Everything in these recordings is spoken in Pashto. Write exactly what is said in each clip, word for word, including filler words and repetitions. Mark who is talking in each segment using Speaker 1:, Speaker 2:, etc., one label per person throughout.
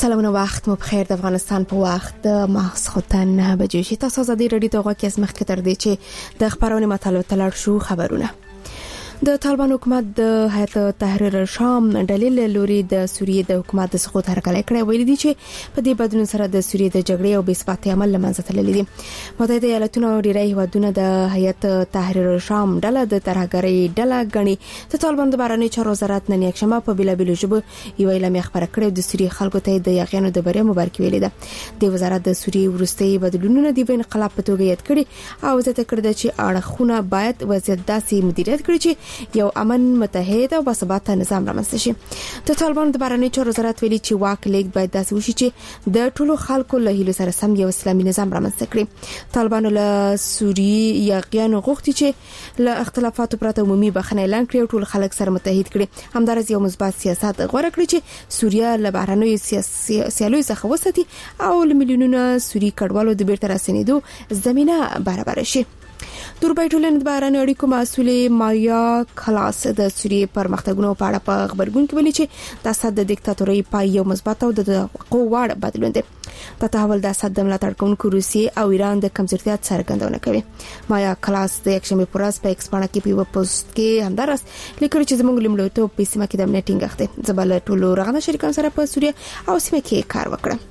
Speaker 1: سلامونه وخت مو بخیر. د افغانستان په وخت د ماسخوتن نه بجې شي. تاسو زده رادیو ته غوښتل اسمه کتر دی چې د خبرونه مطالعه تلل شو خبرونه. د طالبان حکومت د هیئت تحریر شام دلیل لوري د سوریې د حکومت د سقوط هرکلی کړی ویل دي چې په دې بدلون سره د سوریې د جګړې او بې ثباتۍ عمل لمنځه تللی دي. متحده ایالاتونه او ډیری هیوادونه د هیئت تحریر شام ډله د ترهګرۍ ډله غني. د طالبان د بهرنی چارو وزارت نن یکشنبه په بیلابیلو ژبو یو اعلامیه خبره کړې د سوریې خلکو ته د یاغیانو د بریا مبارکي ویلې ده. د وزارت د سوریې ورستۍ بدلونونه د انقلاب په توګه یاد کړي او زه ته کړم چې اړخونه باید وضعیت داسې مدیریت کړي چې یو امن متحد او باثباته نظام رامنځته شي. د طالبان د بهرنی چارو وزارت ویلي چې واک لیک باید داسې وشي چې د ټولو خلکو له هیلو سره سم یو اسلامي نظام رامنځته کړي. طالبان له سوریې یاغیانو غوښتي چې له اختلافاتو پرته عمومي بخښنه اعلان کړي او ټول خلک سره متحد کړي. همدارس یو مثبت سیاست غوړه کړی چې سوریه له بهرنیو سیاسي څخه وساتي او له میلیونونو سوری کډوالو د بیرته راستنېدو زمينه برابر شي. دوربای ټولنې د بهرنیو اړیکو مسؤلې مایا کلاس د سوریې پرمختګونو په اړه په خبرګون کې ویلي چې د اسد د دیکتاتورۍ پای یو مثبت او د توقع وړ بدلون دی. دا تحول د اسد د ملاتړ کوونکو روسیې او ایران د کمزورتیا څرګندونه کوي. مایا کلاس د یکشنبه پر ورځ په ایکس باندې کې په پوسټ کې همدارس لیکل چې زموږ لمړیتوب په سیمه کې د امنیت ټینګښت دی. زبل ټولو رغنده شریکانو سره په سوریه او سیمه کې کار وکړه.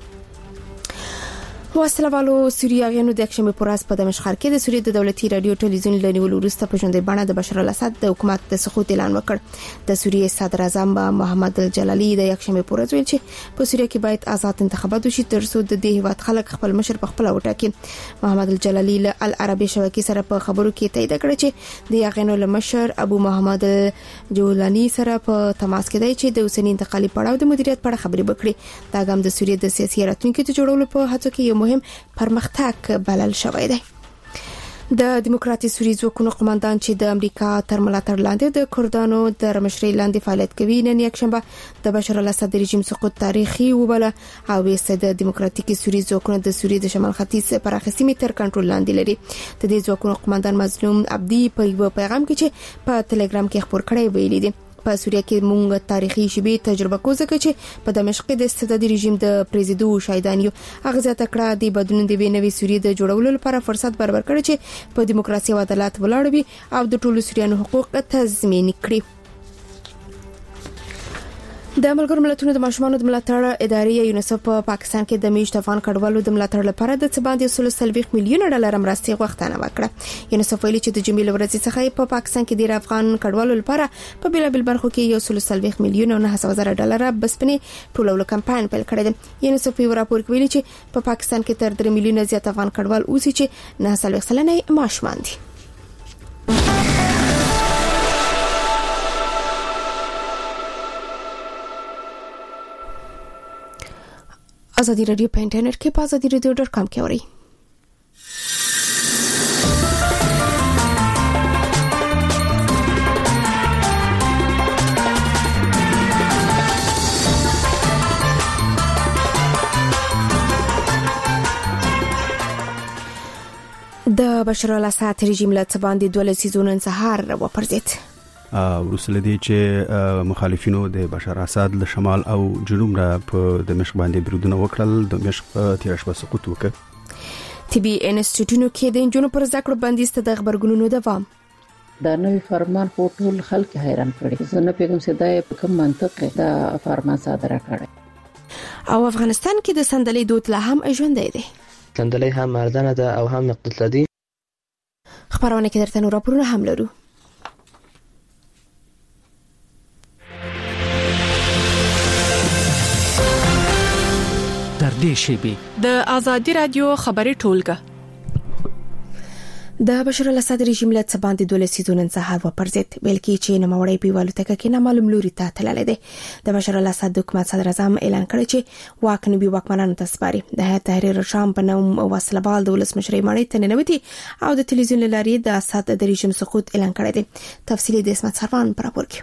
Speaker 1: وسلوالو سوریایانو د یکشنبه پر ورځ په دمشق ښار کې د سوریې د دولتي رادیو ټلویزیون له نیولو وروسته په ژوندۍ بڼه د بشار الاسد د حکومت د سقوط اعلان وکړ. د سوریې صدر اعظم محمد الجلالی د یکشنبه پر ورځ ویل چې په سوریه کې باید آزاد انتخابات وشي ترڅو د دې هیواد خلک خپل مشر په خپل وټاکي. محمد الجلالی له العربي شبکې سره په خبرو کې تایید کړ چې د یاغینو له مشر ابو محمد جولانی سره په تماس کې دی چې د اوسنی انتقالي پړاو د مدیریت په اړه خبرې وکړي. دا ګام د سوریې د سیاسي راتلونکو ته جوړولو په هڅو کې یو مهم پرمختګ بلل شوی دی. د دیموکراتیک سوریې ځواکونو قوماندان چې د امریکا تر ملاتړ لاندې د کردانو د مشرۍ لاندې فعالیت کوي نن یکشنبه د بشار الاسد رژیم سقوط تاریخي وبله او ویسته د دیموکراتیک سوریې ځواکونو د سوریې د شمال ختیځ پراخه سیمې تر کنټرول لاندې لري. د دې ځواکونو قوماندان مظلوم عبدي په یو پیغام کې چې په ټلګرام کې خبر کړی ویلي دی په سوریه کې مونږ تاریخي شبي تجربه کوزه چې په دمشق د استبدادي رژیم د پریزیدو شایدانیو اغزه تکړه د بدلون دی نوې سوریه د جوړولو لپاره فرصت برابر کړي چې په دیموکراسي او عدالت ولاړ وي او د ټولو سوریانو حقوق تضمین کړي. د ملګرو ملتونو د ماشومانو د ملاتړ ادارې یونیسف په پا پاکستان کې د میشت افغان کډوالو د ملاتړ لپاره د څه باندې سل سلويخ میلیون ډالر مرستې غوښتنه وکړه. یونیسف ویلي چې د جمیل ورځې څخه په پا پاکستان کې د افغان کډوالو لپاره په بیلابل برخو کې یو سل سلويخ میلیون او نه هزار ډالر بسپنې ټولولو کمپاین پیل کړی دی. یونیسف په راپور کې ویلي چې په پا پاکستان کې تر درې میلیون زیات افغان کډوال اوسي چې نه سلويخ سلنه ماشومان دي. ازادي رادیو په انټرنیټ کې په ازادي رادیو ډاټ کام کې اورئ. د بشار الاسد رژیم له باندې دوله سیزون انسحار وپرځید.
Speaker 2: ورسله دي چې مخالفینو د بشار اسد له شمال او جنوب را په دمشق باندې برودونه وکړل. دمشق په تیر شپه سقوط وکړ.
Speaker 1: طبي انسټیټیوټونو کې د انجونو پر ذکر بندیز ته د خبرګونونو دوام.
Speaker 3: دا نوې فرمان په ټول خلک حیران کړي. زه نه پیغام سیدای په کوم منطق دا فرمان صادره کړی.
Speaker 1: او افغانستان کې د صندلۍ دود لا هم ژوندۍ دی.
Speaker 4: صندلۍ هم مردانه ده او هم اقتصادي.
Speaker 1: خبرونه کې درته نور راپورونه هم لرو. د ازادي رادیو خبري ټولګه. د بشار الاسد رژیم له څه باندې دوله سیزون انسحاب وپرځید. ویل کی چې نوموړی په والوتکه کې نامعلوم لوري ته تللی دی. د بشار الاسد حکومت صدر اعظم اعلان کړی چې واک نوي واکمنانو ته سپاري. د هیئت تحریر شام په نوم وسلوال د ولسمشرۍ ماڼۍ ته ننوتي او د ټلویزیون لارې د اسد د رژیم سقوط اعلان کړی دی. تفصیلی د اسمت سروان پر راپور کې.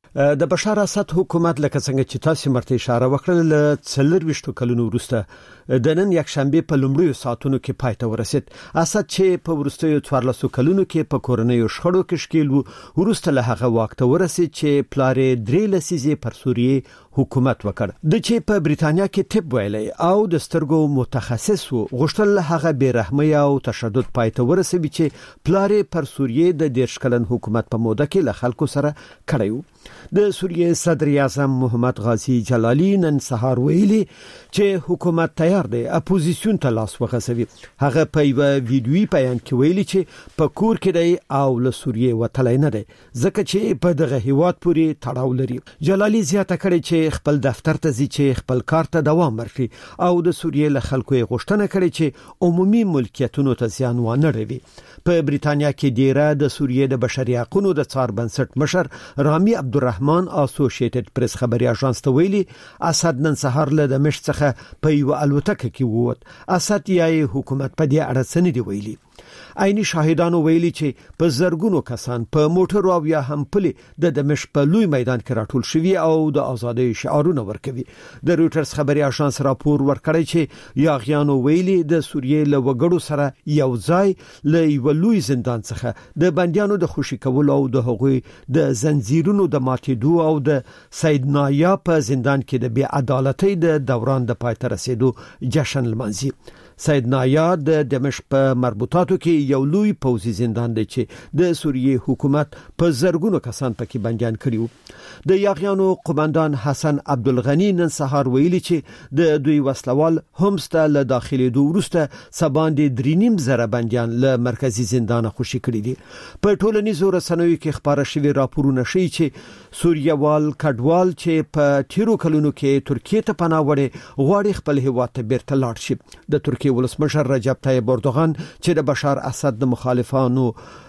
Speaker 5: د بشار اسد حکومت لکه څنګه چې تاسو مرته اشاره وکړه ل څلور وشتو کلونو وروسته د نن یک شنبه په لومړیو ساعتونو کې پای ته ورسید. اسد چې په وروستیو څوارلسو کلونو کې په کورنیو شخړو کې ښکیل وو وروسته له هغه وخت ورسید چې پلارې درې لسیزې پر سوریې حکومت وکړ. د چې په بریتانیا کې طب ویلې او د سترګو متخصص وو غوښتل هغه بیرحمي او تشدد پای ته ورسوي چې پلارې پر سوریې د دیرش کلن حکومت په موده کې له خلکو سره کړی وو. د سوریې صدر اعظم محمد غازی جلالی نن سهار ویلي چې حکومت تیار دی اپوزیسیون ته لاس وغځوي. هغه په یو ویډیوي بیان کې ویلي چې په کور کې دی او له سوریې وتلی نه دی ځکه چې په دغه هیواد پورې تړاو لري. جلالی زیاته کړې چې خپل دفتر ته ځي چې خپل کار ته دوام ورکړي او د سوریې له خلکو یې غوښتنه کړې چې عمومي ملکیتونو ته زیان ونه رسوي. په بریتانیا کې ډیره د سوریې د بشري حقوقو د څار بنسټ مشر رامي عبدالرحمن اسوسییټډ پریس خبري اژانس ته ویلي اسد نن سهار له دمشق څخه په یو الوتکه کې ووت. اسد یې حکومت په دې اړه څه نه دی ویلي. عیني شاهدانو ویلي چې په زرګونو کسان په موټر او یا هم پلي د دمشق په لوی میدان کې راټول شوي او د ازادۍ شعارونه ورکوي. د رويټرز خبري اژانس راپور ورکړی چې یاغیانو ویلي د سوریې له وګړو سره یو ځای له یو لوی زندان څخه د بنديانو د خوشي کولو او د هغوی د زنجیرونو د ماتېدو او د سید نایا په زندان کې د بی عدالتۍ د دوران د پای ته رسیدو جشن لمانځي. سید نایا د دمشق په مربوطاتو کې یو لوی پوځي زندان دی چې د سوریې حکومت په زرګونو کسان پکې بنديان کړي وو. د یاغیانو قومندان حسن عبدالغنی نن سهار ویلي چې د دوی وسلوال همس ته له داخلي دوه وروسته سباندې درینیم زره بنديان له مرکزی زندان خوشي کړي دي. په ټولنیزو رسنیو کې خبره شوی راپورونه ښیي چې سوریوال کډوال چې په تیرو کلونو کې ترکیه ته پناه وړي غواړي خپل هیواد ته بیرته لاړ شي. د ترکیه ولسمشر رجب طیب اردوغان چې د بشار اسد د مخالفانو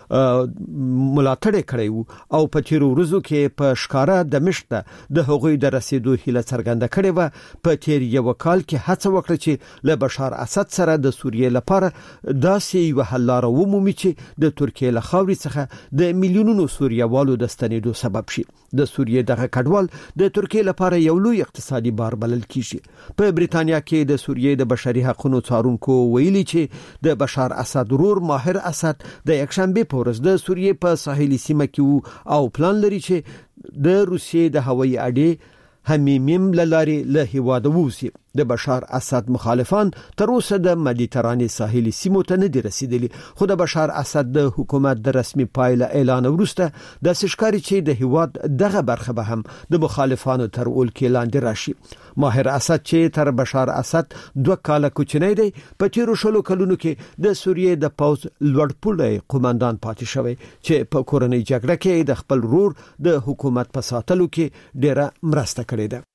Speaker 5: ملاتړ کړی وو او په تیرو ورځو کې په ښکارا دمشق ته د هغوی د رسیدو هیله څرګنده کړې و. په تیر یو کال کې هڅه وکړه چې له بشار اسد سره د سوریې لپاره داسې یو حل لار ومومي چې د ترکیه له خاورې څخه د میلیونونو سوریوالو د ستنېدو سبب شي. د سوریې دغه کډوال د ترکیه لپاره یو لوی اقتصادي بار بلل کیږي. په بریتانیا کې د سوریې د بشري حقوقو څارونکو ویلي چې د بشار اسد ورور ماهر اسد د یکشنبه په ورځ د سوریې په ساحلي سیمه کې او پلان لري چې د روسیې د هوایي اډې همیم للاري له هیواده ووسی. د بشار اسد مخالفان تر اوسه د مدیترانې ساحلي سیمو ته نه دي رسیدلي خو د بشار اسد د حکومت د رسمي پایله اعلان وروسته د سشکاري چې د هیواد دغه برخه به هم د مخالفانو تر اول کې لاندې راشي. ماهر اسد چې تر بشار اسد دوه کاله کوچنی دی په تیرو شلو کلونو کې د سوریې د پوز لوړپوړی قومندان پاتې شوی چې په کورنۍ جګړه کې د خپل رور د حکومت په ساتلو کې ډیره مرسته کړې ده.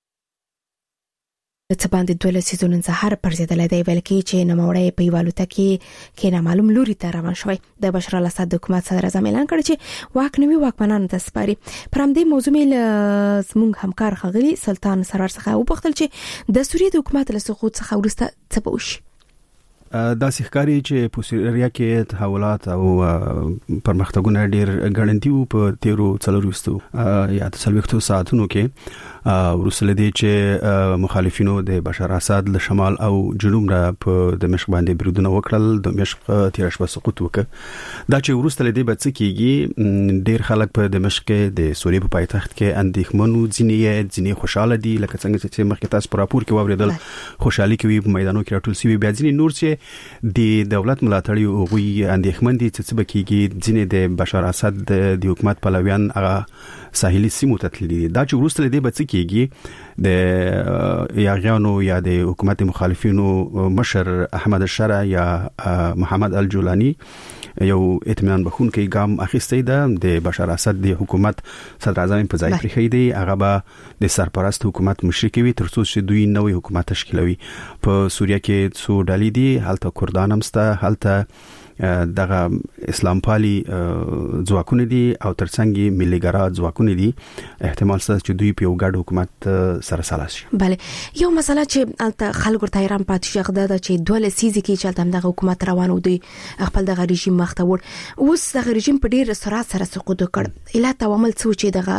Speaker 1: څه باندې دوه لسیزو نن سهار پر زیاتله دی ویل کی چې نوموړی په یوالوته کې کې نامعلوم لوري ته روان شوی. د بشار الاسد حکومت صدر اعظم اعلان کړ چې واک نوي واکمنانو ته سپاري. پر همدې موضوع مې زموږ همکار خغلی سلطان سرور څخه وپوښتل چې د سوریې د حکومت له سقوط څخه وروسته څه به وشي.
Speaker 2: دا ښکاري چې په سوریه کې تحولات او پرمختګونه ډېر ګړندي وو په تیرو څلورو وستو یا څلوېښتو ساعتونو کې ورسله دي چې مخالفینو د بشار اسد له شمال او جنوب را په دمشق باندې بریدونه وکړل. دمشق تیر شپه سقوط وکړ. دا چې ورسله دي به څه کېږي ډېر خلک په دمشق کې د سوریې په پایتخت کې اندېښمنو ځینې ځینې خوشاله دي لکه څنګه چې مخکې تاسو په راپور کې واوریدل خوشحالي کوي په میدانونو کې راټول شوي بیا ځینې نور چې د دولت ملاتړي او غوي اندېښمن دي چې څه بکیږي ځینې د بشار اسد د حکومت پلویان هغه ساحلي سیمو ته تللي. دا چې ورسره دی به څه کېږي د یاغیانو یا د حکومت مخالفینو مشر احمد الشرع یا محمد الجولانی یو اطمینان بخونکي ګام اخیستی ده. د بشار اسد د حکومت صدر اعظم په ځای پرې دی هغه به د سرپرست حکومت مشرک وي تر څو چې دوی نوې حکومت تشکیلوي. په سوریه کې څو ډلې دي هلته کردان هم سته هلته دغه اسلام پالي ځواکونه دي او ترڅنګ ملي ګرا ځواکونه دي. احتمال شته چې دوی په یو ګډ حکومت سره سلا شي.
Speaker 1: بله یو مسله چې الته خلکو ته ایران پاتې شغده ده چې دوه لسیزې کې چې الته دغه حکومت روان و دی خپل دغه رژیم مخته وړ اوس دغه رژیم په ډیر سرعت سره سقوط وکړ. علت او عمل څه چې دغه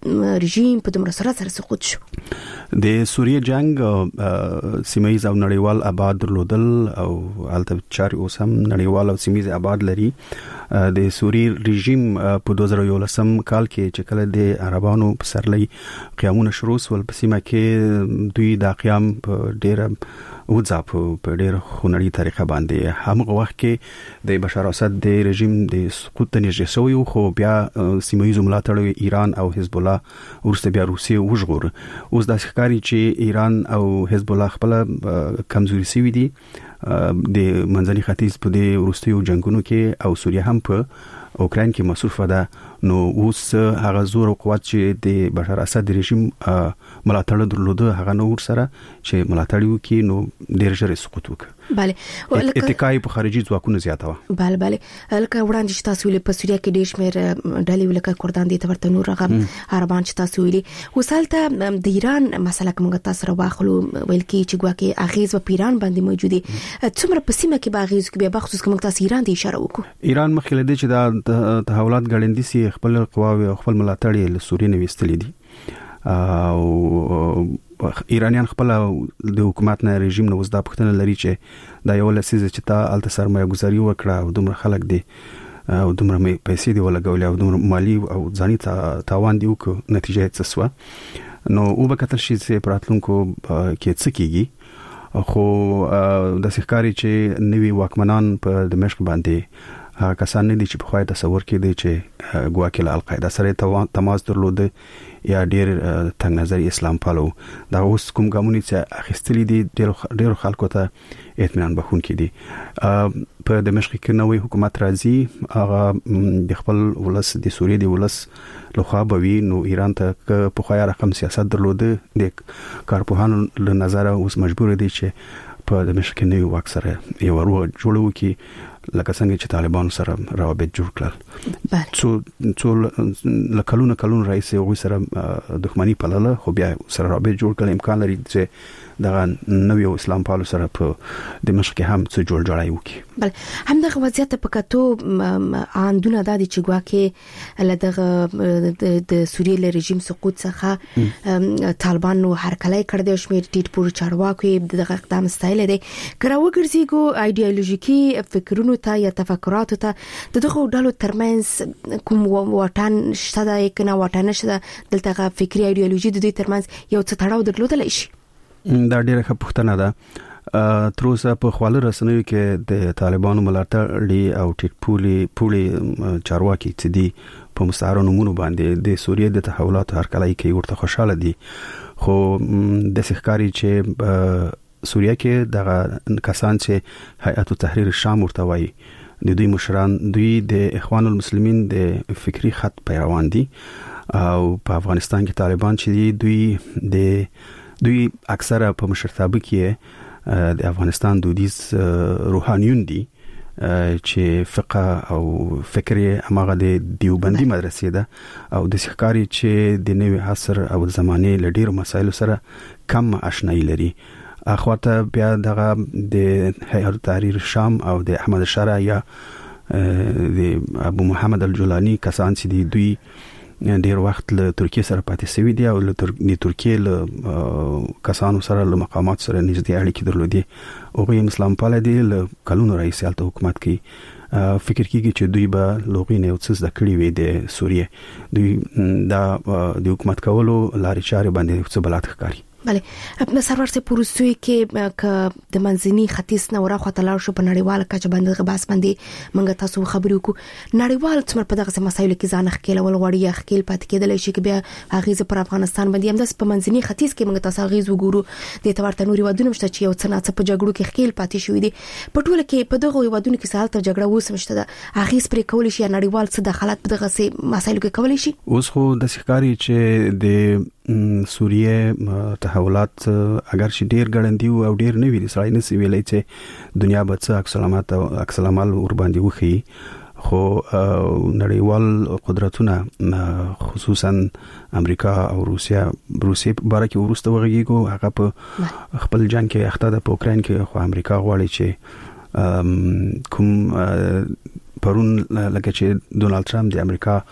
Speaker 1: رژیم په دومره سره سره سقوط شو.
Speaker 2: د سوریه جنگ سیمایي او نړیوال آباد درلودل او البته چاري اوس هم نړیوال او سیمایي آباد لري. د سوریه رژیم په دوه زره یولسم کال کې چې کله د عربانو په سرلۍ قیامونه شروع ول په سیمه کې دوی د قیام په ډیره وځاپ په ډیره خونړی طریقه باندې همغه وخت کې د بشار اسد د رژیم د سقوط ته نږدې شوی خو بیا سیمایي ملاتړ ایران او حزب الله ورسته بیا روسیه وژغور. اوس د ښکاری چې ایران او حزب الله خپل کمزوري سوي دي د منځني ختیځ په د روسیو جنگونو کې او سوریه هم په اوکرين کې مصروفه ده. نو اوس هغه زور او قوت چې د بشار اسد رژیم ملاتړ درلوده هغه نور سره چې ملاتړ وکي نو ډیر ژر سقوط وکړ.
Speaker 1: bale
Speaker 2: اتکای په خارجي ځواکونو زیاته و.
Speaker 1: bale bale لکه وړاندې چې تاسو ولې په سوریه کې ډیر شمېر ډلې ولکه کردان دي تورته نور هغه عربان چې تاسو ویلي وسالته د ایران مسله کومه تاسو راوخلو ویل کې چې ګواکي اغیز په ایران باندې موجودي څومره په سیمه کې باغیز کې به خصوص کوم تاسو ایران ته اشاره وکړو.
Speaker 2: ایران مخکې د چې د تحولات غړندې سي خپل قواوي او خپل ملاتړي له سوریه نه وستلې دي او ایرانیان خپل د حکومت نه رژیم نه وزدا پښتنه لري چې دا یو لسیزه چې تا الته سرمایه گذاري وکړه او دومره خلک دي او دومره پیسې دی ولګولې او دومره مالی او ځاني تاوان دی وک نتیجه څه سو نو او به کتل شي چې پراتلونکو کې څه کیږي خو د ښکاری چې نوی واکمنان په دمشق باندې هغه کسان نه دي چې په خوای تصور کې دي چې ګواکل القاعده سره تماس درلوده یا ډیر تنگ نظر اسلام پالو دا اوس کوم ګامونی چې اخیستلې دي ډیر ډیر خلکو ته اطمینان بخون کې دي. په دمشق کې نوې حکومت راځي هغه د خپل ولس د سوریه د ولس لخوا بوي نو ایران ته په خوای رقم سیاست درلوده د کارپوهانو له نظر اوس مجبور دي چې په دمشق کې نوې واک سره یو ورو جوړو کې لکه څنګه چې طالبان سره روابط جوړ کړل. څو څو لکلونه کلون رئیس یو سره دښمنی پلاله خو بیا سره روابط جوړ کړل امکان لري چې دا نوې اسلام پالو سره په دمشق کې هم څه جوړ جوړای وکي.
Speaker 1: بل همدغه وضعیت په کتو اندونه د چې ګواکې لدغه د سوریه له رژیم سقوط څخه طالبان نو هرکلای کړ د شمیر ټیټ پور چارواکي دغه اقدام ستایل دي کراو ګرځيګو ایدئولوژیکي فکرونو ته یا تفکراتو ته دغه ډلو ترمنځ کوم واټن شته د کنه واټن شته دلته فکری ایدئولوژي د دې ترمنځ یو څه تړاو درلودل شي.
Speaker 2: دا ډیره ښه پوښتنه ده. تر اوسه په خواله رسنیو کې د طالبانو ملاتړ او ټیټ پولي پولي چارواکي چې دي په مستعار نمونه باندې د سوریه د تحولات هرکلای کې ورته خوشاله دي خو د ښکاری چې سوریه کې دغه کسان چې هیئت تحریر شام ورته وایي د دوی مشران دوی د اخوان المسلمین د فکری خط پیروان دي او په افغانستان کې طالبان چې دوی د دوی اکثره په مشرتابه کې د افغانستان دودیز روحانیون دي چې فقه او فکر امغه د دیوبندي مدرسې ده او د ښکاری چې د نوي عصر او زمانه لډیر مسایل سره کم آشنایی لري. اخواته بیا دغه د هیئت تحریر شام او د احمد شارع یا د ابو محمد الجولانی کسان چې دی دوی ډیر وخت له ترکیه سره پاتې سوي دي او له ترکیه له کسانو سره له مقامات سره نږدې اړیکې درلودي او غوښم اسلام پاله دي له کلونو رئیس الته حکومت کوي فکر کیږي چې دوی به لوغینه او څه د کړی وي د سوریه دوی دا د حکومت کولو لارې چارې باندې څه بلات ښکاري.
Speaker 1: بله په سرور سه پروسوي کې ک د منځني ختیځ نه ورا خواته لاړ شو په نړیواله کچه باندې غباس باندې منګه تاسو خبرې وکړو نړیوال څومره په دغه مسایلو کې ځان خکېل ول غوړی خکېل پات کېدل شي کې بیا هغه پر افغانستان باندې هم د په منځني ختیځ کې منګه تاسو غیز وګورو د تورته نوري ودونه مشته چې یو څه نه څه په جګړو کې خکېل پاتې شوې دي په ټوله کې په دغه ودونه کې سالته جګړه وسمشته ده هغه سپری کول شي نړیوال څه دخالت په دغه مسایلو کې کول شي. اوس
Speaker 2: خو د ښکاری چې د سوریه تحولات اگر چې ډیر ګړندی او ډیر نوی دي سړی نسی ویلای چې دنیا به څه عکس العمل او عکس العمل ور باندې وخی خو نړیوال قدرتونه خصوصا امریکا او روسیا روسیه باره کې ورسته وغږیږي هغه په خپل جنگ کې اخته ده په اوکرين کې خو امریکا غواړي چې کوم پرون لکه چې ډونالد ټرمپ د امریکا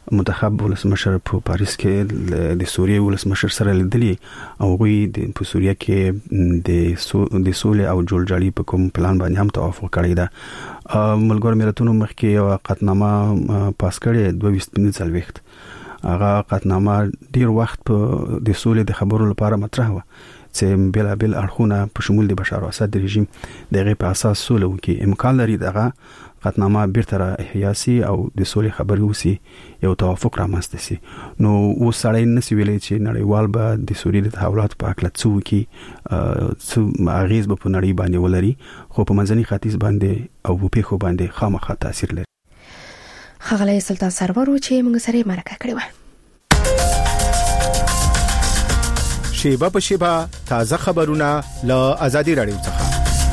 Speaker 2: منتخب ولسمشر په پاریس کې د سوریه ولسمشر سره لیدلی او غوي د په سوریه کې د سو د سولې او جوړجاړي په کوم پلان باندې هم توافق کړی دا ملګر ملتونو مخکې یو قطنامه پاس کړی دوه ویشت پنځه هغه قطنامه ډیر وخت په د سولې د خبرو لپاره مطرح و چې بلا بل اړخونه په شمول د بشار اسد رژیم دغه په اساس سولې وکي امکان لري دغه قطنامه بیرته احیاسي او د سولې خبري وسی یو توافق رامنځته شي نو و سړی نسی ویلې چې نړیوال به د سوریې د تحولات په اړه څه وکي څه اغیز به په نړۍ باندې ولري خو په منځني ختیځ باندې او په پیښو باندې خامخا تاثیر لري
Speaker 1: خغلی سلطان سرور چې موږ سره مرکه کړې و
Speaker 6: شیبه په شیبه تازه خبرونه له آزادي رادیو څخه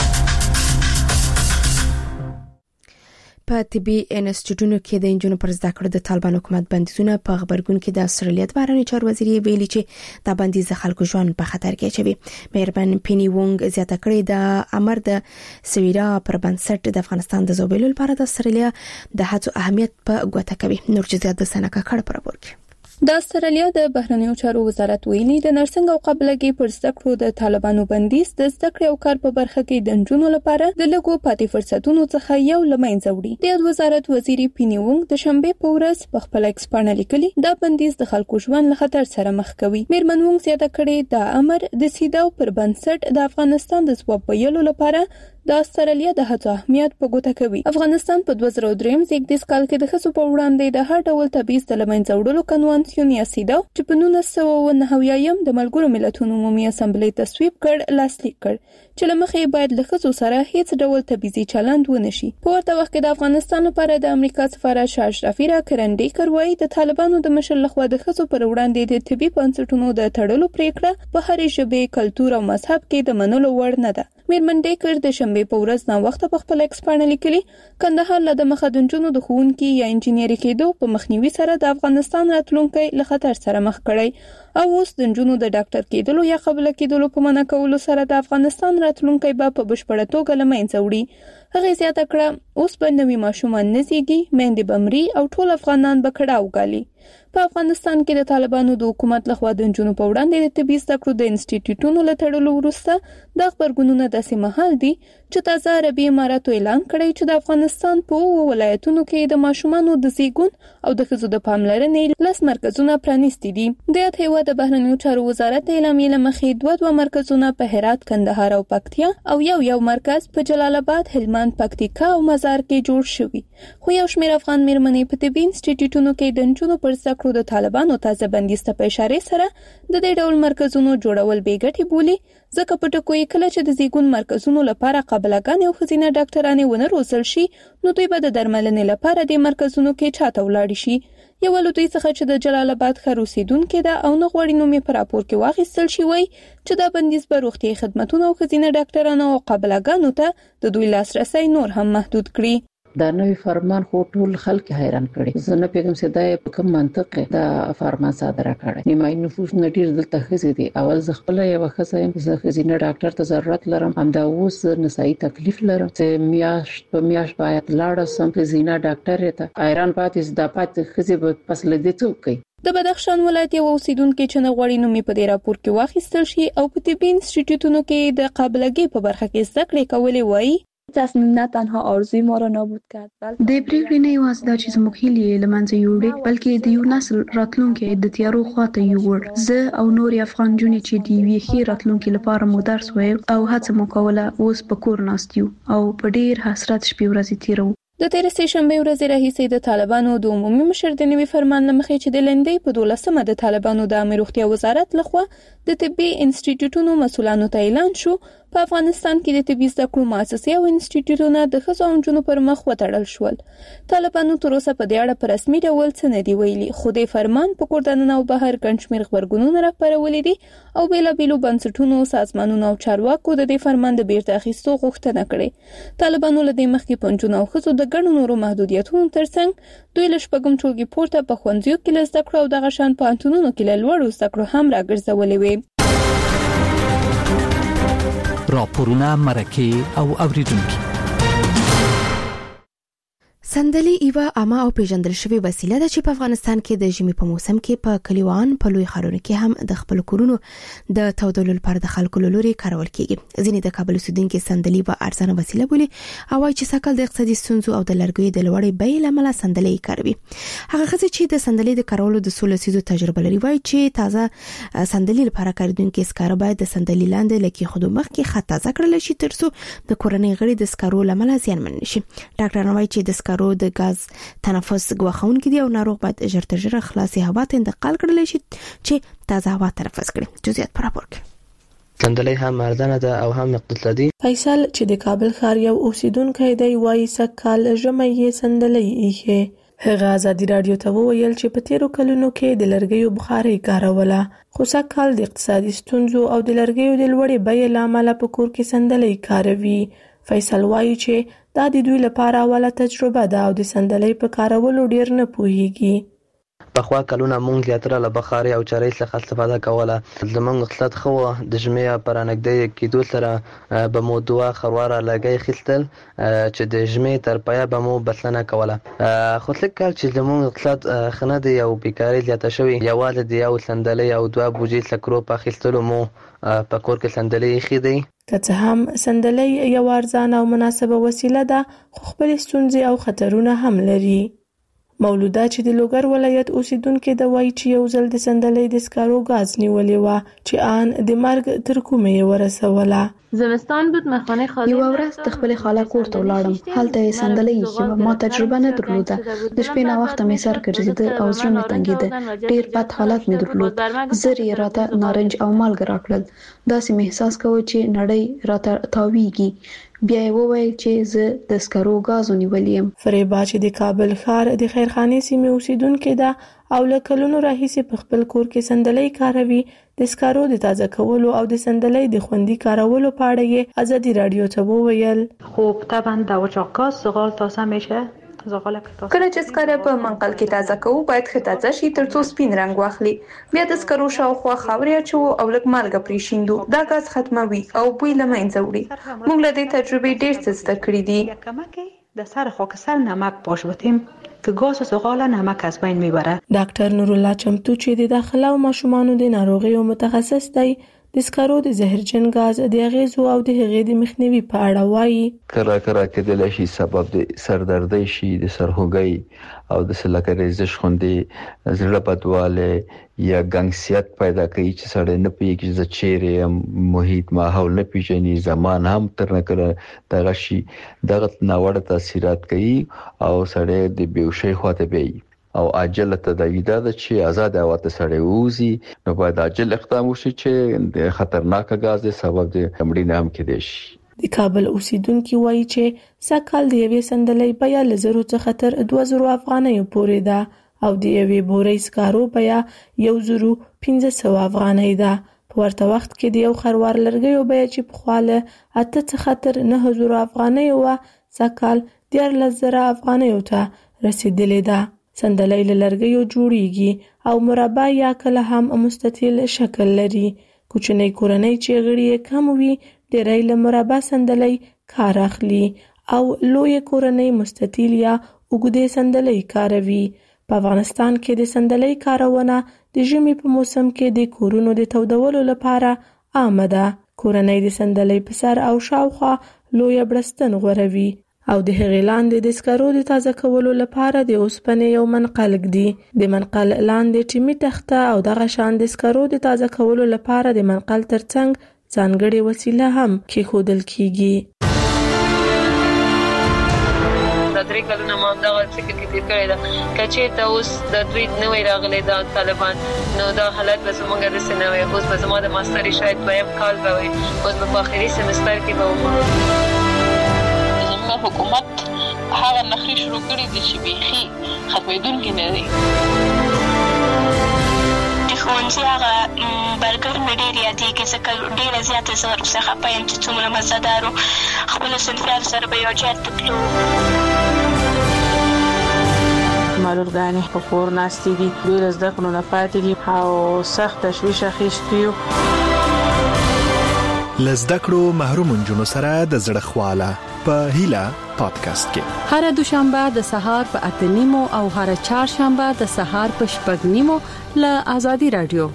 Speaker 1: په طبي انسټیټیوټونو کې د انجونو پر زده کړو د طالبان حکومت بندیزونه په خبرګون کې د استرالیا د بهرنی چارو وزیر ویلي چې دا بندیز خلکو ژوند په خطر کې اچوي مهربان پینی وونګ زیاته کړې د امر د سویرا پر بنسټ د افغانستان د زوبېلو لپاره د استرالیا د هڅو اهمیت په ګوته کوي نور جزئیات د سنکه کړه پر ورکړي
Speaker 7: د استرالیا د بهرنیو چارو وزارت ویلي د نرسنګ او قبلګي پر زده کړو د طالبانو بندیز د زده کړې او کار په برخه کې د انجونو لپاره د لګو پاتې فرصتونو څخه یو لمنځه وړي د وزارت وزیر پینی وونګ د شنبه په ورځ په خپل ایکس باندې لیکلي دا بندیز د خلکو ژوند له خطر سره مخ کوي میرمن وونګ زیاته کړې دا امر د سیداو پر بنسټ د افغانستان د ځواب ویلو لپاره د استرالیا د هڅو اهمیت په ګوته کوي افغانستان په دوه زره درې زیږدیز کال کې د خصو په وړاندې د هر ډول تبعیض د لمنځه وړلو کنوانسیون یا سیداو چې په نولس سوه نهه اویایم د ملګرو ملتونو عمومي اسامبلې تصویب کړ لاسلیک کړ چې لمخې باید له خصو سره هیڅ ډول تبعیضي چلند ونشي په ورته وخت کې د افغانستان لپاره د امریکا سفارت شاه اشرفي را کرندي کوي د طالبانو د مشر لخوا د خصو پر وړاندې د طبي بنسټونو د تړلو پریکړه په هرې ژبې کلتور او مذهب کې د منلو وړ نه ده میرمن ډیکر د شنبه په ورځ نا وخت په خپل ایکس باندې لیکلي کندهار له د مخدونجونو د خوونکي یا انجینری کېدو په مخنیوي سره د افغانستان راتلونکي له خطر سره مخ کړي او اوس د جنونو د ډاکټر کېدلو یا قبول کېدلو په منع کولو سره د افغانستان راتلونکي به په بشپړه توګه لمنځه وړي هغه زیاته کړه اوس په نوي ماشومان نزيږي مېندې بمري او ټول افغانان به کړه وګالي په افغانستان کې د طالبانو د حکومت لخوا د جنونو په وړاندې د طبي زده کړو د انسټیټیوټونو لټړلو وروسته د خبرګونونو داسې مهال دي چې تازه عربي اماراتو اعلان کړی چې د افغانستان په ولایتونو کې د ماشومانو د زیږون او د ښځو د پاملرنې لس مرکزونه پرانیستي دي د یاد هیواد د بهرنیو چارو وزارت اعلامیې لمخې دوه دوه مرکزونه په هرات کندهار او پکتیا او یو یو مرکز په جلال آباد هلمند پکتیکا او مزار کې جوړ شوی خو یو شمېر افغان میرمنې په طبي انسټیټیوټونو کې د جنونو پر زده کړو د طالبانو تازه بندیز ته په اشاره سره د دې ډول مرکزونو جوړول بیګټي بولي ځکه په ټکو یې کله چې د زیږون مرکزونو لپاره قابلګان او خزینه ډاکټرانې ونه روزل شي نو دوی به د درملنې لپاره د مرکزونو کې چاته ولاړ شي یو له دوی څخه چې د جلال آباد ښار اوسیدونکو ده او نه غوړي نومې پر راپور کې واخیستل شي وای چې دا بندیز به روغتي خدماتونه او خزینه ډاکټرانو او قابلګانو ته د دوی لاسرسي نور هم محدود کړي
Speaker 3: دا نوی فرمان خو ټول خلک حیران کړي زه نه پیغام سدای په کوم منطق دا فرمان صادره کړی نیمای نفوس نډیر دلته خزي دي اول ز خپل یو خزایم زه خزینه ډاکټر ته ضرورت لرم همدا اوس نسایي تکلیف لرم چې میاش په میاش باید لاړ سم خزینه ډاکټر ته ایران پاتې د پات خزي په فصل دي څوک
Speaker 7: د بدخشان ولایت یو اوسیدونکو چې نه غوړي نومې په دې راپور کې واخیستل شي او په طبي انسټیټیوټونو کې د قابلګي په برخه کې زده کړې کولې وایي
Speaker 8: تصمیم نه تنها آرزوی ما را نابود کرد بلکه
Speaker 9: د پریکړې نه یوازې دا چې زموږ هیلې له منځه یوړې بلکې د یو نسل راتلونکي د تیارو خواته یوړ زه او نور افغان جونې چې د یوې ښې راتلونکي لپاره مو درس وایو او هڅه مو کوله اوس په کور ناست یو او په ډیر حسرت شپې ورځې تیرو
Speaker 7: د تیر سه شنبه ورځ راهیسې د طالبانو د عمومي مشر د نوي فرمان لمخې چې د لندې په دولسمه د طالبانو د امر روغتیا وزارت لخوا د طبي انسټیټیوټونو مسولانو ته اعلان شو په افغانستان کې د طبي زده کړو مؤسسې او انسټیټیوټونه د ښځو او نجونو پر مخ وتړل شول طالبانو تر اوسه په دې اړه په رسمي ډول څه نه دی ویلي خو د فرمان په کوردانو او بهر ګڼشمیر خبرګونونه راپارولې دي او بیلابېلو بنسټونو سازمانونو او چارواکو د دې فرمان د بیرته اخیستو غوښتنه کړې طالبانو له دې مخکې پنځونه او ښځو د ګڼو نورو محدودیتونو ترڅنګ دوی له شپږم ټولګي پورته په ښوونځیو کې له زده کړو او دغه شان پوهنتونونو کې له لوړو زده کړو هم راګرځولې وې
Speaker 10: راپورونه مرکه او اوریدونکو
Speaker 1: سندلي یوه عامه او پیژندل شوی وسیله ده چې په افغانستان کې د ژمي په موسم کې په کلیوان په لوی ښارونو کې هم د خپل کورونو د تودولو لپاره د خلکو لوري کارول کیږي. ځینې د کابل اوسیدونکو سندلي په ارزانه وسیله بولي او وايي چې سکل د اقتصادي ستونزو او د لرګیو د لوړې بیې لامل سندلي کاروي. هغه خزه چې د سندلي د کارولو د څو لسیزو تجربه لري وايي چې تازه سندلي لپاره کاروونکو سکاره باید د سندلي لاندې لکه خودو مخ کې خط تازه کړل شي ترڅو د کورنۍ غړي د سکارو لامل زیانمن نشي. ډاکټر نوای چې د سکارو د غاز تنفس غوښون کې دی او ناروغ باید ژر تر ژره خلاصي هوا ته انتقال کړل شي چې تازه هوا تنفس کړي. جزئیات پر راپور کې
Speaker 4: سندلي هم ارزانه ده او هم اقتصادي.
Speaker 10: فیصل چې د کابل ښار یو اوسیدونکی دی وایي سکال ژمي یې سندلي یې هغه ازادي رادیو ته وویل چې په تیرو کلونو کې د لرګیو بخاري کاروله خو سکال د اقتصادي ستونزو او د لرګیو د لوړې بیې لامل په کور کې سندلي کاروي. فیصل وایي چې دا د دوی لپاره اوله تجربه ده او د سندلي په کارولو ډیر نه پوهیږي.
Speaker 4: په خوا کلونه مونږ یاتره له بخاري او چارې څخه استفاده کوله. زمونږ اقتصاد خو د ژمي پر انګدې کېدو سره به مو دوه خرواره لګي خستل چې د ژمي تر پایا به مو بسنه کوله. خو څنګه چې زمونږ اقتصاد خنه دی او بیکاری زیاته شوی یواله دی او سندلي او دوه بوجي سکرو په خستلو مو په کور کې سندلي خېدي.
Speaker 10: که څه هم سندلي یو ارزانه او مناسبه وسیله ده خو خپل ستونزې او خطرونه هم لري. مولوده چې د لوګر ولایت اوسیدونکو د وایي چې یو ځل د سندلي د سکارو غاز نیولې و چې آن د مرګ تر کومه ورسوله.
Speaker 11: زمستان بود مخانه خاله
Speaker 9: یو ورځ د خپل خاله کور ته ولاړم. هلته سندلي یې ما تجربه نه درلوده. د شپې نه وخت مې سر ګرځیده او زړه مې تنګیده. ډیر بد حالت مې درلود. زر یې راته نارنج او مالګه راکړل. داسې مې احساس کوم چې نړۍ راته تاویږي. بیا یې وویل چې زه د سکرو غاز نیولیم.
Speaker 10: فریبا چې د کابل ښار د خیرخانې سیمې اوسیدونکو ده او له کلونو راهیسې په خپل کور کې سندلي کاروي. د سکارو د تازه کولو او د سندلي د خوندي کارولو په اړه یې ازادي رادیو ته وویل.
Speaker 12: خب طبعا در اچاق گاز زغال تازه میشه.
Speaker 8: کله چې سکاره په منقل کې تازه کوو باید ښه تازه شي ترڅو سپین رنګ واخلي. بیا د سکرو شاوخوا خاورې اچوو او لږ مالګه پرې شیندو. دا غاز ختموي او بوی له منځه وړي. موږ له دې تجربې ډېر څه زده کړي دي.
Speaker 12: در سر خاکستر نمک باش بتیم که گاز و زغال نمک از بین میبره.
Speaker 10: ډاکټر نورالله چمتو چې د داخله او ماشومانو د ناروغیو متخصص دی د سکرو د زهرجن غاز د اغیزو او د هغې د مخنیوي په اړه وایي.
Speaker 13: کله کله کېدلی شي سبب د سردردۍ شي، د سرخوږۍ او د سلکه ریزش خوندې زړه بدواله یا ګنګسیت پیدا کوي چې سړی نه پیږي چې چیرې محیط ماحول نه پیژني. زمان هم تر نه کړه دغه شي دغه ناوړه تاثیرات کوي او سړی د بیهوشۍ خواته بیایي او عاجل تداوی دا چې آزاد هوا ته سړی ووزي. نو باید عاجل اقدام وشي چې د خطرناک غاز د سبب د مړینې هم کېدای شي.
Speaker 10: د کابل اوسیدونکو وایي چې سکل د یوې سندلي بیه له زرو څخه تر دوه زرو افغانیو پورې ده او د یوې بورې سکارو بیه یو زرو پنځه سوه افغانۍ ده. په ورته وخت کې د یو خروار لرګیو بیه چې پخوا له اته څخه تر نه زرو افغانیو وه سکل دیارلس زره افغانیو ته رسیدلې ده. سندلي له لرګیو جوړیږي او مربع یا کله هم مستطیل شکل لري. کوچنۍ کورنۍ چې غړي یې کم وي ډېری له مربع سندلي کار اخلي او لوی کورنۍ مستطیل یا اوږدې سندلي کاروي. په افغانستان کې د سندلي کارونه د ژمي په موسم کې د کورونو د تودولو لپاره عامه ده. کورنۍ د سندلي په سر او شاوخوا لوی بړستن غوروي او د هغې لاندې د سکرو د تازه کولو لپاره د اوسپنې یو منقل ږدي. د منقل لاندې ټیمي تخته او دغه شان د سکرو د تازه کولو لپاره د منقل ترڅنګ ځانګړې وسیله هم کېښودل کیږي.
Speaker 11: دا درې کلونه ما همدغه فکر کې تېر کړی ده که چېرته اوس د دوی نوی راغلی دا طالبان نو دا حالت به زموږ داسې نه وی. اوس به زما د ماستري شاید دویم کال به وي. اوس به په آخري سمستر کې به وم. حکومت هغه نخري شروع کړي دي چې بیخي ختمېدونکي نه دي.
Speaker 14: د ښوونځي هغه برګر مې ډېر یادېږي ځکه ډېره زیاته زه ورپسې خفه یم چې څومره مزهدار و. خپلو صنفیانو سره به یو ځای ته تلو.
Speaker 15: معلولګانې په کور ناستې دي، دوی له زده کړو نه پاتې دي او سخت تشویش اخیستی یو.
Speaker 6: له زده کړو محروم نجونو سره د زړه خواله په هیله پادکاسټ کې.
Speaker 16: هر دوشنبه د سهار په اته نیمو او هر چهارشنبه د سهار په شپږ نیمو له آزادي رادیو.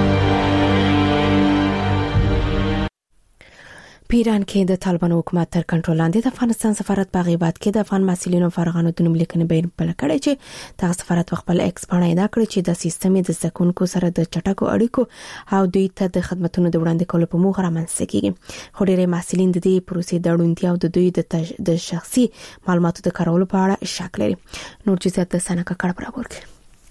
Speaker 1: پیران کې د طالبانو حکومت تر کنټرول لاندې د افغانستان سفارت په غیبت کې د افغان محصلینو فارغانو د نوم لیکنې بین بل کړی چې تاسو سفارت خپل ایکس باندې ادا کړی چې د سیستم د زکونکو سره د چټکو اړیکو او دوی ته د خدماتو د وړاندې کولو په موخه رامنځته کیږي. خو ډېری محصلین د دې پروسې د اړوندتیا او د دوی د تج... د شخصي معلوماتو د کارولو په اړه شک لري. نور جزئیات د سنکه کړه برابر کړي.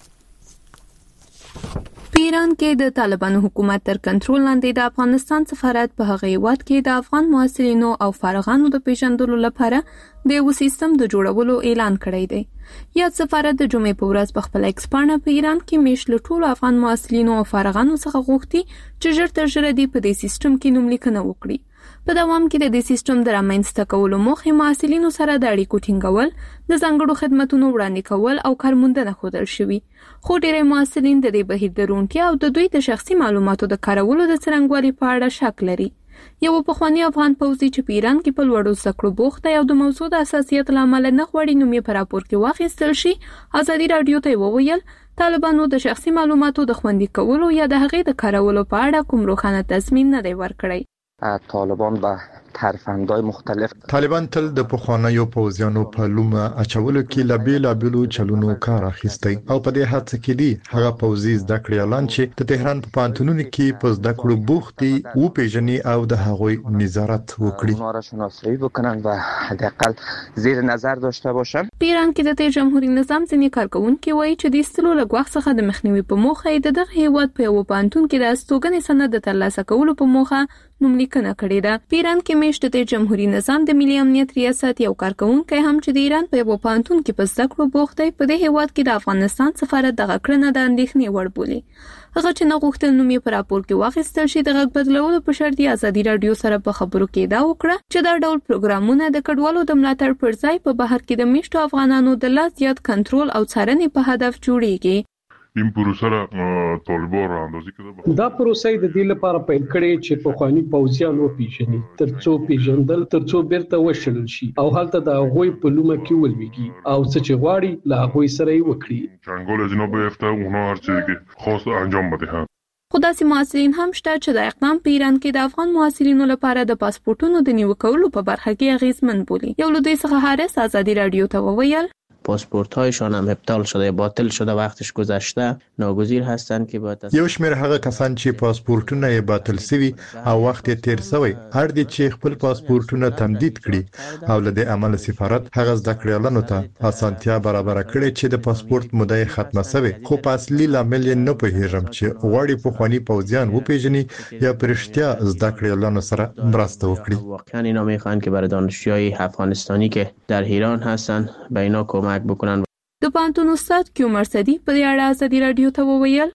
Speaker 7: پیران کې د طالبانو حکومت تر کنټرول لاندې د افغانستان سفارت په هغه هیواد کې د افغان محصلینو او فارغانو د پیژندلو لپاره د یو سیستم د جوړولو اعلان کړی دی. یا سفارت د جمعې په ورځ په خپل ایکس باندې په ایران کې میشل ټول افغان محصلینو او فارغانو څخه غوښتي چې ژر تر ژره دی په دې سیستم کې نوم لیکنه وکړي. په دوام کې د دې سیستم د رامنځته کولو موخه محصلینو سره د اړیکو ټینګول، د ځانګړو خدماتو وړاندې کول او کارموندنه ښودل شوی. خو ډېری محصلین د دې بهیر د روڼتیا او د دوی د شخصي معلوماتو د کارولو د څرنګوالي په اړه شک لري. یو پخوانی افغان پوځي چې په ایران کې په لوړو زده بوخت دی او د موضوع د اساسیت لامل نه غوړي نوم یې په راپور کې واخیستل شي، آزادي رادیو ته وویل طالبانو د شخصي معلوماتو د خوندي کولو یا د هغې د کارولو په اړه کوم روښانه تضمین نه دی ورکړی.
Speaker 17: طالبان به ترفندهای مختلف
Speaker 18: طالبان تل د پخوانیو پوځیانو په لومه اچولو کې لا بیل بیلو چلونو کار اخیستی او په دې هڅه کې دی هغه پوځي زده کړې اعلان چې د تهران په پانتونونو کې په زده کړو بوختي او پیژني او د هغوی نظارت وکړي،
Speaker 17: اونها را شناسایی بکنن و حداقل زیر نظر داشته باشن.
Speaker 7: پیران کې د جمهوریت نظام ځینې کارکونکي وایي چې د استلو لګوخ څخه د مخنیوي په موخه د دغه هیواد په یو پانتون کې د استوګنې سند د ترلاسه کولو په موخه نوم لیکنه کړې ده. پیران کې میشت د جمهوریت نظام د ملي امنیت ریاست یو کارکونکي هم چې د ایران په یو پانتون کې په زده کړو بوخت دی په دې هیواد کې د افغانستان سفارت دغه کړنه د اندېښنې وړ بولي. هغه چې نه غوښتل نوم یې په راپور کې واخیستل شي د غږ بدلولو په شرط د آزادي رادیو سره په خبرو کې دا وکړه چې دا ډول پروګرامونه د کډوالو د ملاتړ پر ځای په بهر کې د میشتو افغانانو د لا زیات کنټرول او څارنې په هدف جوړیږي.
Speaker 19: این پروسه را طالبان را اندازی کده
Speaker 20: دا پروسه د دې لپاره پیل کړي چې په خواني پوځیان و پیژني ترڅو پیژندل ترڅو بیرته وشړل شي او هلته د غوي په لومه کې ولويږي او څه چې غواړي لا غوي سره یې وکړي.
Speaker 19: چنگال جناب افته اونها هر چیزی که خواست انجام بدهند.
Speaker 7: خداسي محصلین هم شته چې د اقدام په ایران کې د افغان محصلینو لپاره د پاسپورتونو د نیو کولو په برخه کې اغیزمن بولي. یو له دوی څخه حارس آزادي رادیو ته وویل
Speaker 21: پاسپورت هایشان هم ابطال شده، باطل شده، وقتش گذشته، ناگزیر هستند که با تصمیم
Speaker 18: یو شمېر هغه کسان چې پاسپورتونه یې باطل شوي او وخت یې تیر شوی هر دي چې خپل پاسپورتونه تمدید کړي او له دې عمل سفارت هغه زده کړې اعلان ته اسانتیا برابر کړي چې د پاسپورت موده ختمه شوی، خو په اصلي لامل نه پوهیږم چې غواړي په خواني پوځیان و پیژني یا پرشتیا زده کړې اعلان سره مرسته وکړي.
Speaker 21: واقعا اینا میخوان که برای دانشجوهای افغانستانی که در ایران هستند به اینا کمک بکنن.
Speaker 7: د پانتون استاد کیو مرسدی په دې اړه آزادي رادیو ته وویل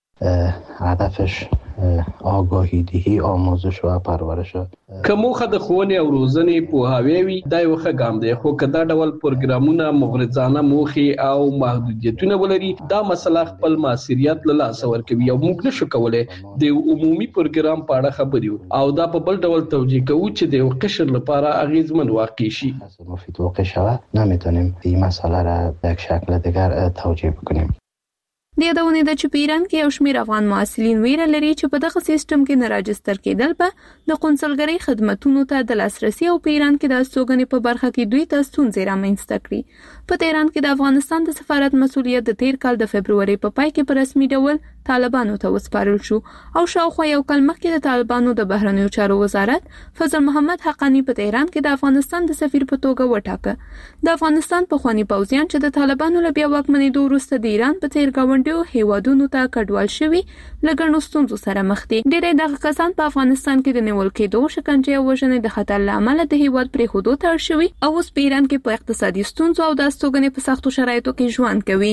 Speaker 22: هدفش آگاهی دهی، آموزش و پرورش.
Speaker 20: کومه د ښوونې او روزنې په هاوی دا یو ښه ګام دی، خو کدا ډول پروګرامونه مغرضانه موخي او محدودیتونه ولري دا مسله خپل ماسریت له لاس ورکوي او موږ نشو کولای د عمومي پروګرام په اړه خبرې او دا په بل ډول توجیه کوو چې د یو قشر لپاره اغیزمن واقع شي.
Speaker 22: مفید واقع شود نمیتونیم این مسئله را به یک شکل دیگر توجیه بکنیم.
Speaker 7: د یادونه ده چې په ایران کې یو شمېر افغان محصلین ویره لري چې په دغه سیستم کې نه راجستر کېدل به د قونسلګرۍ خدماتو ته د لاسرسي او په ایران کې د استوګنې په برخه کې دوی ته ستونزې رامنځته کړي. په تهران کې د افغانستان د سفارت مسؤلیت د تیر کال د فبرवरी په پای کې په رسمي ډول طالبانو ته وسپارل شو او شاوخوا یو کال مخکې د طالبانو د بهرنیو چارو وزارت فضل محمد حقانی په تهران کې د افغانستان د سفیر په توګه وټاکه. د افغانستان په خواني پوځیان چې د طالبانو له بیا واکمنېدو وروسته د ایران په تیر گاونډ هیوادونو ته کډوال شوي لګڼو ستونزو سره مخ دي. ډېری دغه کسان په افغانستان کې د نیول کېدو، شکنجې او وژنې د خطر له امله د هیواد پرېښودو ته اړ شوي او اوس په ایران کې په اقتصادي ستونزو او د استوګنې په سختو شرایطو کې ژوند کوي.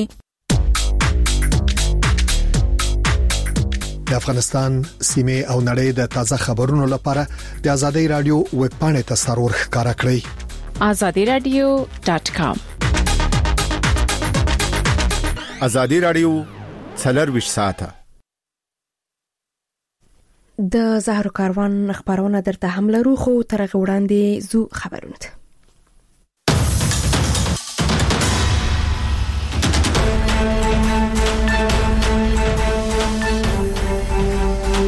Speaker 23: د افغانستان سیمه او نړۍ د تازه خبرونو لپاره د آزادۍ رادیو ویب پاڼې ته سرور ښکارا کړئ
Speaker 16: آزادی رادیو ډاٹ کام.
Speaker 6: آزادی رادیو څلرویشت ساعته
Speaker 1: د زهرو کاروان خبرونه درته هم لرو، خو تر غوړاندې زو خبرونه